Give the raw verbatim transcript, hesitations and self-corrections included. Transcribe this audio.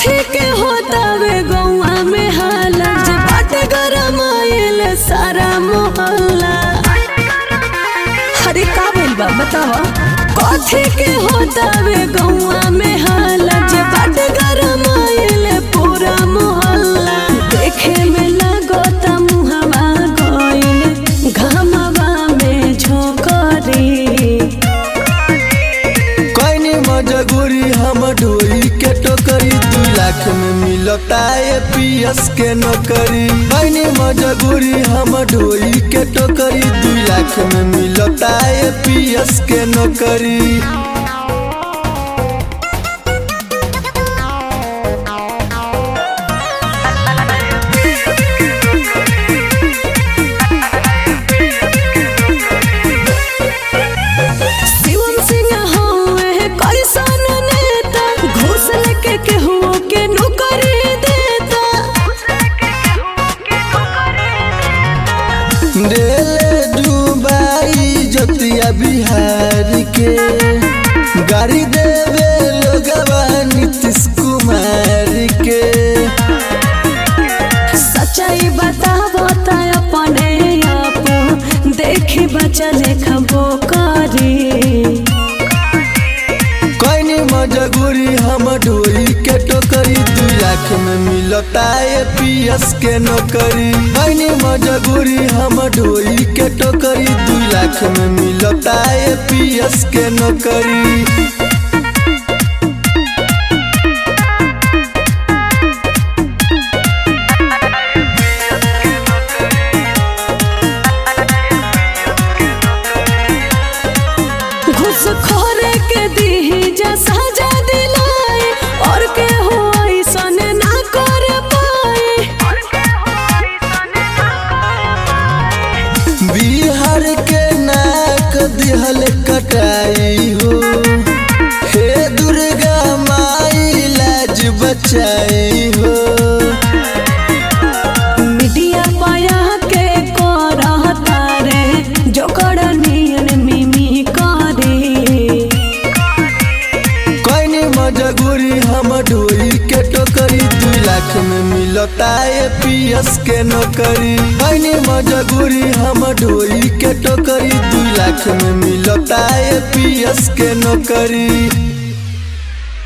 कथी के होतावे गौआ में हाला जे बाटे गरम आइल सारा मोहल्ला। अरे का भइल बा बतावा कथी के होतावे गौआ में हाला जे बाटे गरम आइल पूरा मोहल्ला। देखे में लगता मुहवा गइल घमवा में झोंकरी कइनी मजबूरी हम ढोई के टोकरी दू लाख में मिलता है पीएस के नौकरी। कइनी मजबूरी हम ढोई के टोकरी दू लाख में मिलता है पीएस के नौकरी। डेले डुबाई जतिया बिहार के गाड़ी देवे लोगवा नीतीश कुमार के। सच्चाई बताबो त अपने आप देखे बच्चा लेखबो करी। कइनी मजबूरी हम ढोई के टोकरी दू लाख में मिलता है पीएस के नौकरी। कइनी मजबूरी हम ढोई के टोकरी दू लाख में मिलता है पीएस के नौकरी। घुसखोरे के दी जा सजा दिलाए और के हो ऐसन ना कर पाए। बिहार के नाक दिहल कटाई हो हे दुर्गा माई लाज बचाई हो। मीडिया पाया के करता रे जो करनियन मिमी करे। कइनी मजबूरी हम ढोई के टोकरी दू लाख में मिलता है पीएस के नौकरी। कइनी मजबूरी हम ढोई के टोकरी दू लाख में मिलता है पीएस के नौकरी।